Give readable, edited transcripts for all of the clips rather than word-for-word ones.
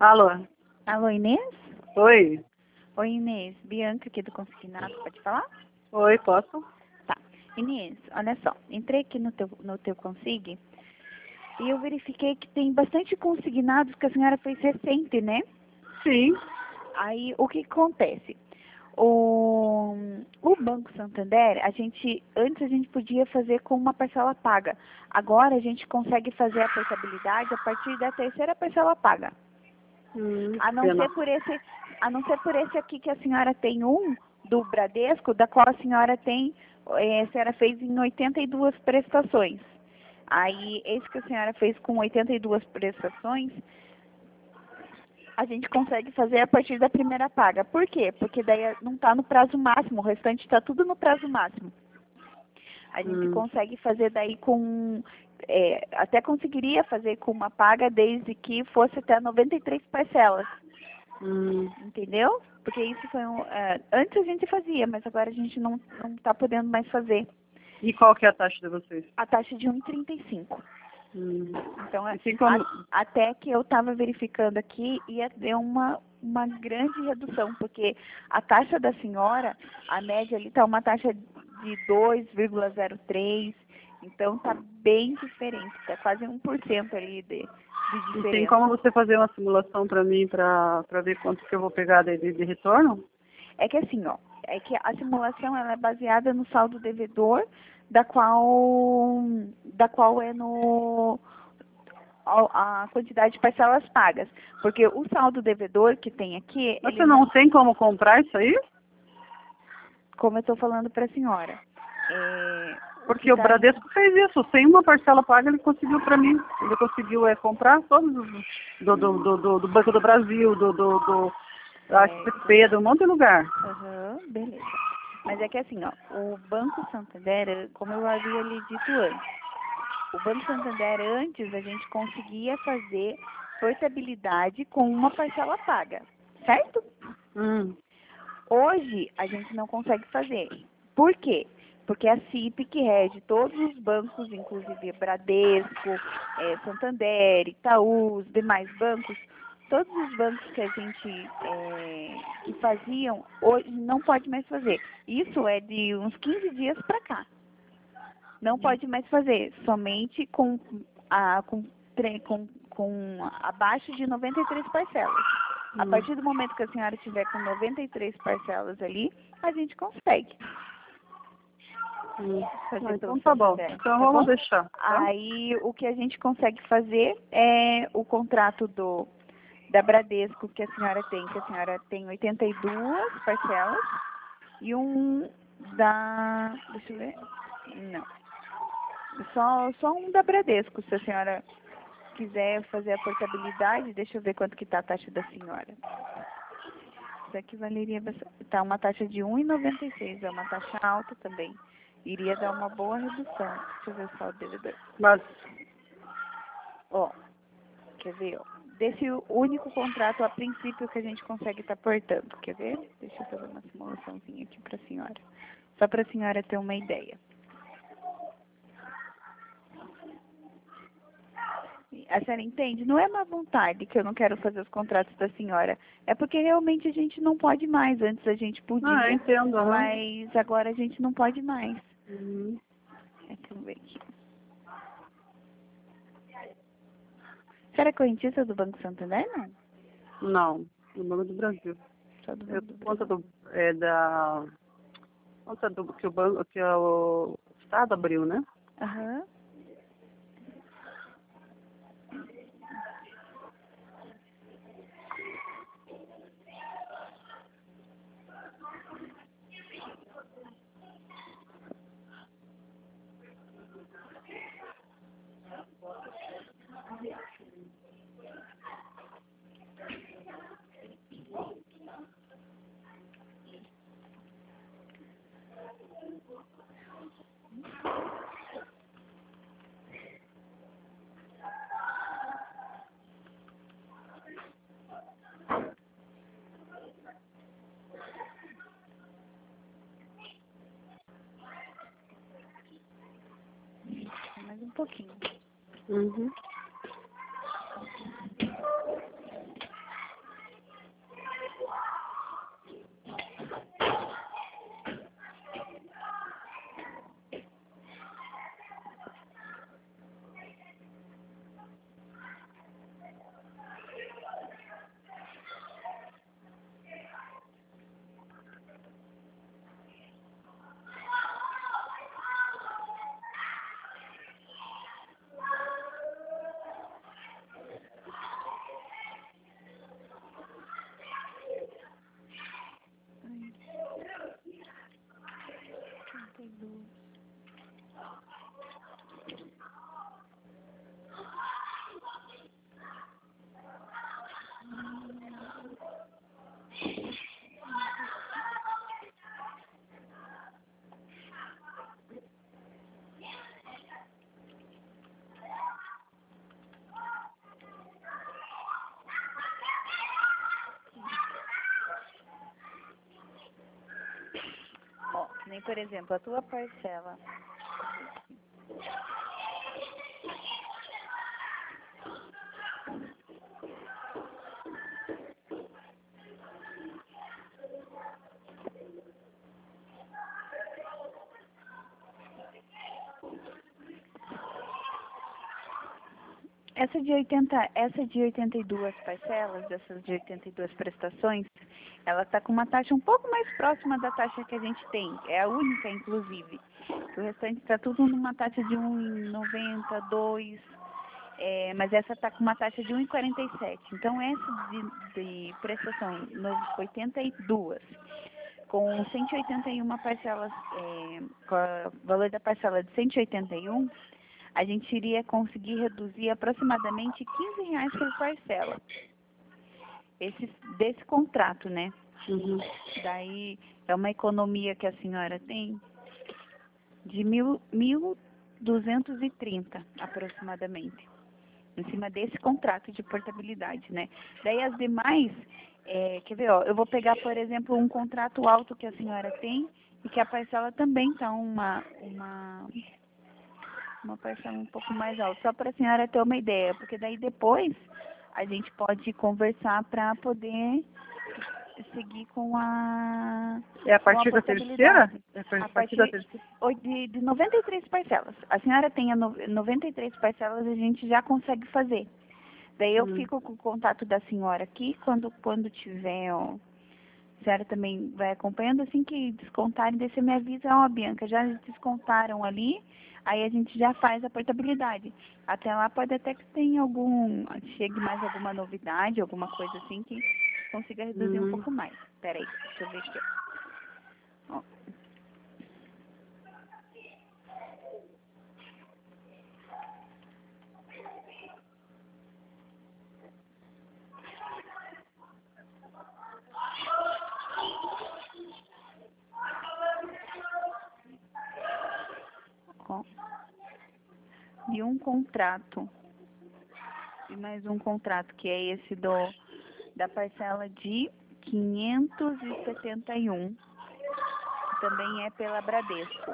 Alô? Alô, Inês? Oi? Oi, Inês. Bianca aqui do Consignado, pode falar? Oi, posso? Tá. Inês, olha só. Entrei aqui no teu Consig e eu verifiquei que tem bastante consignados que a senhora fez recente, né? Sim. Aí, o que acontece? O Banco Santander, antes a gente podia fazer com uma parcela paga. Agora a gente consegue fazer a portabilidade a partir da terceira parcela paga. A não Pena. ser por esse aqui que a senhora tem do Bradesco, da qual a senhora a senhora fez em 82 prestações. Aí, esse que a senhora fez com 82 prestações, a gente consegue fazer a partir da primeira paga. Por quê? Porque daí não está no prazo máximo, o restante está tudo no prazo máximo. A gente consegue fazer daí até conseguiria fazer com uma paga desde que fosse até 93 parcelas. Entendeu? Porque isso foi antes a gente fazia, mas agora a gente não está podendo mais fazer. E qual que é a taxa de vocês? A taxa de 1,35. Então, Assim como... até que eu estava verificando aqui, ia ter uma grande redução, porque a taxa da senhora, a média ali está uma taxa de 2,03, então está bem diferente, está quase 1% ali de diferença. E tem como você fazer uma simulação para mim, para ver quanto que eu vou pegar de retorno? É que assim, ó, é que a simulação ela é baseada no saldo devedor, da qual é a quantidade de parcelas pagas. Porque o saldo devedor que tem aqui... Você não tem como comprar isso aí? Como eu estou falando para a senhora. Porque o Bradesco fez isso. Sem uma parcela paga, ele conseguiu para mim. Ele conseguiu comprar todos os do Banco do Brasil, da XP, de um monte de lugar. Beleza. Mas é que assim, ó, o Banco Santander, como eu havia lhe dito antes, o Banco Santander antes a gente conseguia fazer portabilidade com uma parcela paga, certo? Hoje a gente não consegue fazer. Por quê? Porque a CIP, que rege todos os bancos, inclusive Bradesco, Santander, Itaú, os demais bancos, todos os bancos que a gente que faziam, hoje não pode mais fazer. Isso é de uns 15 dias para cá. Não pode mais fazer, somente com abaixo de 93 parcelas. A partir do momento que a senhora tiver com 93 parcelas ali, a gente consegue. Então tá bom. Então vamos deixar. Tá? Aí o que a gente consegue fazer é o contrato da Bradesco que a senhora tem, 82 parcelas, e deixa eu ver, não, só um da Bradesco, se a senhora quiser fazer a portabilidade, deixa eu ver quanto que está a taxa da senhora. Isso aqui valeria bastante. Está uma taxa de 1,96, é uma taxa alta também. Iria dar uma boa redução. Deixa eu ver só o devedor. Mas... Ó, quer ver, ó? Desse único contrato a princípio que a gente consegue estar portando. Quer ver? Deixa eu fazer uma simulaçãozinha aqui para a senhora. Só para a senhora ter uma ideia. A senhora entende? Não é má vontade que eu não quero fazer os contratos da senhora. É porque realmente a gente não pode mais. Antes a gente podia, entendo. mas agora a gente não pode mais. Deixa eu ver aqui. A senhora é correntista do Banco Santander, não? Não, do Banco do Brasil. Só do Banco do Conta Brasil. que o Estado abriu, né? Mais um pouquinho. Ó, que nem, por exemplo, a tua parcela. Essa de 82 parcelas, dessas de 82 prestações, ela está com uma taxa um pouco mais próxima da taxa que a gente tem. É a única, inclusive. O restante está tudo numa taxa de 1,90, 2, mas essa está com uma taxa de 1,47. Então, essa de prestação 82, com 181 parcelas, com o valor da parcela de 181, a gente iria conseguir reduzir aproximadamente R$ 15 por parcela. Desse contrato, né? Uhum. Daí é uma economia que a senhora tem de 1.230 aproximadamente, em cima desse contrato de portabilidade, né? Daí as demais, quer ver, ó, eu vou pegar, por exemplo, um contrato alto que a senhora tem e que a parcela também está uma parcela um pouco mais alta, só para a senhora ter uma ideia, porque daí depois a gente pode conversar para poder seguir com a É a partir da terceira? É a partir da terceira. de 93 parcelas. A senhora tem 93 parcelas, a gente já consegue fazer. Daí eu fico com o contato da senhora aqui, quando tiver, ó, a senhora também vai acompanhando, assim que descontarem, daí você me avisa, ó, Bianca, já descontaram ali, aí a gente já faz a portabilidade. Até lá pode até que tenha chegue mais alguma novidade, alguma coisa assim que consiga reduzir um pouco mais. Peraí, deixa eu ver aqui, ó. Ó, de um contrato, e mais um contrato, que é esse da parcela de 571, que também é pela Bradesco.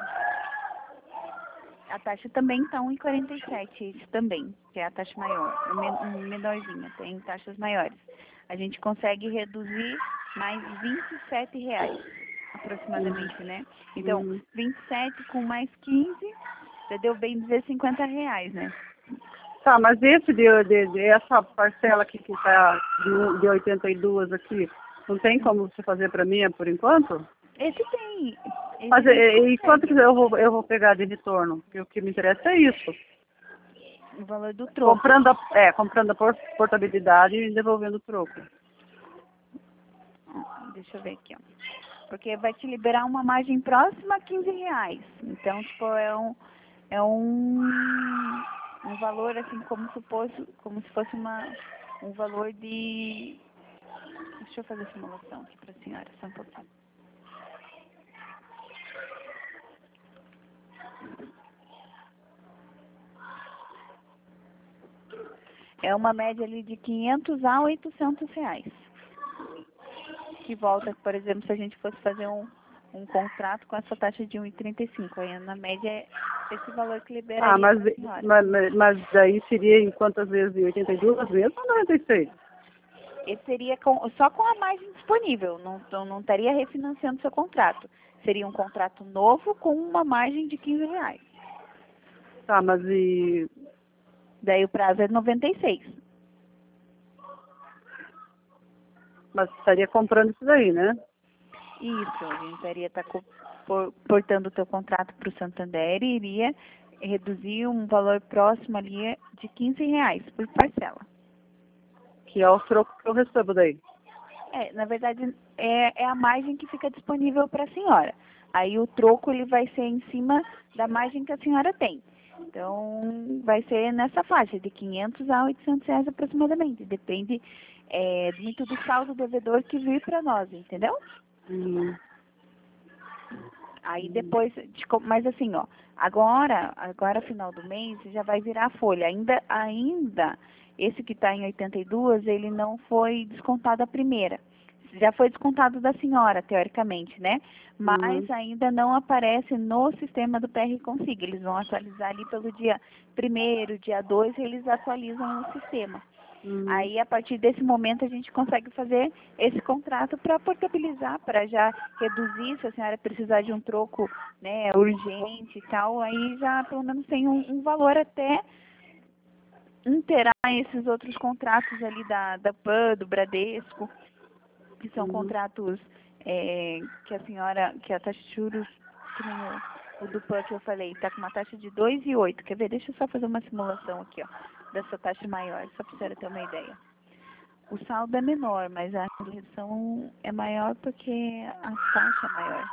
A taxa também está 1,47, esse também, que é a taxa maior, menorzinha, tem taxas maiores. A gente consegue reduzir mais R$ 27, aproximadamente, né? Então, 27 com mais 15, já deu bem dizer R$ 50, né? Tá, mas esse essa parcela aqui que está de 82 aqui, não tem como você fazer para mim por enquanto? Esse tem. Mas e quanto que eu vou pegar de retorno? Porque o que me interessa é isso. O valor do troco. Comprando a portabilidade e devolvendo o troco. Deixa eu ver aqui, ó. Porque vai te liberar uma margem próxima a R$ 15. Então, tipo, é um valor assim como se fosse um valor de. Deixa eu fazer a simulação aqui para a senhora, só um pouquinho. É uma média ali de R$ 500 a R$ 800. Que volta, por exemplo, se a gente fosse fazer um contrato com essa taxa de 1,35. Aí na média é esse valor que liberaria para a senhora. Mas daí seria em quantas vezes? Em 82 vezes ou 96? Esse seria só com a margem disponível, não estaria refinanciando seu contrato. Seria um contrato novo com uma margem de R$ 15. Tá, mas e... Daí o prazo é 96. Mas estaria comprando isso daí, né? Isso, a gente estaria portando o teu contrato para o Santander e iria reduzir um valor próximo ali de R$ 15 por parcela. Que é o troco que eu recebo daí. Na verdade, é a margem que fica disponível para a senhora. Aí o troco ele vai ser em cima da margem que a senhora tem. Então, vai ser nessa faixa, de 500 a 800 reais aproximadamente. Depende muito do saldo devedor que vir para nós, entendeu? Aí depois, mas assim, ó, agora final do mês, já vai virar folha. Ainda, esse que está em 82, ele não foi descontado a primeira. Já foi descontado da senhora, teoricamente, né? Mas ainda não aparece no sistema do PR Consiga. Eles vão atualizar ali pelo dia 1º, dia 2, eles atualizam o sistema. Aí, a partir desse momento, a gente consegue fazer esse contrato para portabilizar, para já reduzir, se a senhora precisar de um troco, né, urgente e tal, aí já pelo menos tem um valor até inteirar esses outros contratos ali da PAN, do Bradesco, que são contratos que a senhora, que a taxa de juros, que nem o do PAN que eu falei, está com uma taxa de 2,8. Quer ver? Deixa eu só fazer uma simulação aqui, ó, dessa taxa maior, só para a senhora ter uma ideia. O saldo é menor, mas a correção é maior porque a taxa é maior.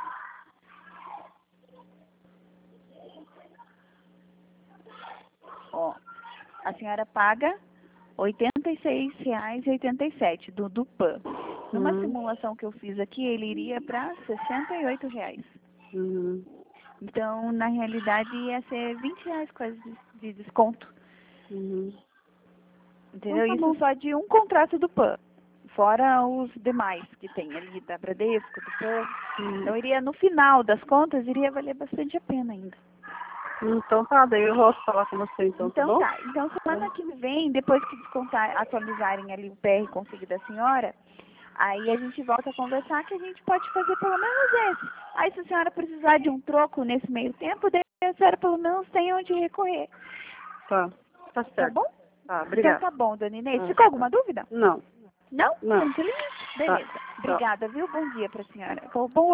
Ó, a senhora paga R$ 86,87 do PAN. Numa simulação que eu fiz aqui, ele iria para R$ 68,00. Então, na realidade, ia ser R$ 20,00 quase de desconto. Entendeu? Então, tá Isso bom. só de um contrato do PAN. Fora os demais que tem ali, da Bradesco, do PAN. Então, iria, no final das contas, iria valer bastante a pena ainda. Então tá, daí eu volto falar com você então, tá bom? Então tá. Então, semana que vem, depois que atualizarem ali o PR Consigo da senhora, aí a gente volta a conversar que a gente pode fazer pelo menos esse. Aí, se a senhora precisar de um troco nesse meio tempo, daí a senhora pelo menos tem onde recorrer. Tá certo. Tá bom? Tá, obrigada. Então tá bom, dona Inês. Ficou alguma dúvida? Não. Não? Não. Tranquilinho? Beleza. Tá. Obrigada, viu? Bom dia pra senhora. Bom